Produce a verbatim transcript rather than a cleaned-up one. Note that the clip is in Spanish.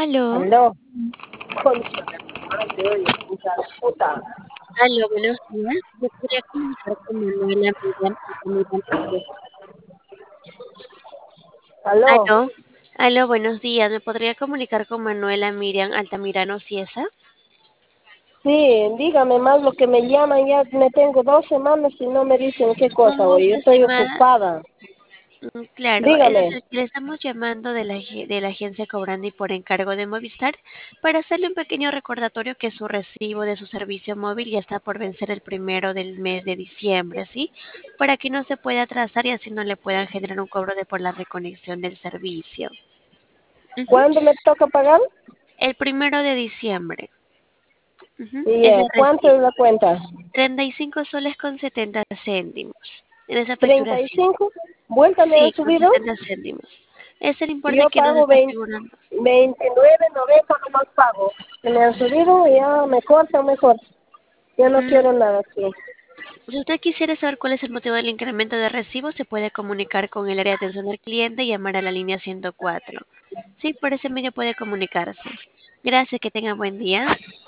Aló, Aló, concha de mi madre, oye, hija de puta. aló, buenos días. Me podría comunicar con Manuela Miriam Altamirano Cieza. Aló, Aló, aló, buenos días. ¿Me podría comunicar con Manuela Miriam Altamirano Cieza? sí, dígame más lo que me llaman, ya me tengo dos semanas y no me dicen qué cosa, Somos oye, yo la estoy llamada, ocupada. mm, claro, es Dígame, decir, que le estamos llamando de la, ag- de la agencia Cobrando y por encargo de Movistar para hacerle un pequeño recordatorio que su recibo de su servicio móvil ya está por vencer el primero del mes de diciembre, ¿sí? Para que no se pueda atrasar y así no le puedan generar un cobro de por la reconexión del servicio. Ujú. ¿cuándo me toca pagar? El primero de diciembre. Ujú. Y Ese eh, ¿cuánto es recibo. la cuenta? treinta y cinco soles con setenta céntimos. En esa ¿treinta y facturación. cinco? ¿Vuelta me han Sí, con subido? setenta céntimos. Es el importe Yo que nos pago está veinte, figurando. veintinueve noventa nomás pago. Se me han subido y ya me corta mejor. Yo no Mm, quiero nada así. Si usted quisiera saber cuál es el motivo del incremento de recibo, se puede comunicar con el área de atención al cliente y llamar a la línea ciento cuatro. Sí, por ese medio puede comunicarse. Gracias, que tenga buen día.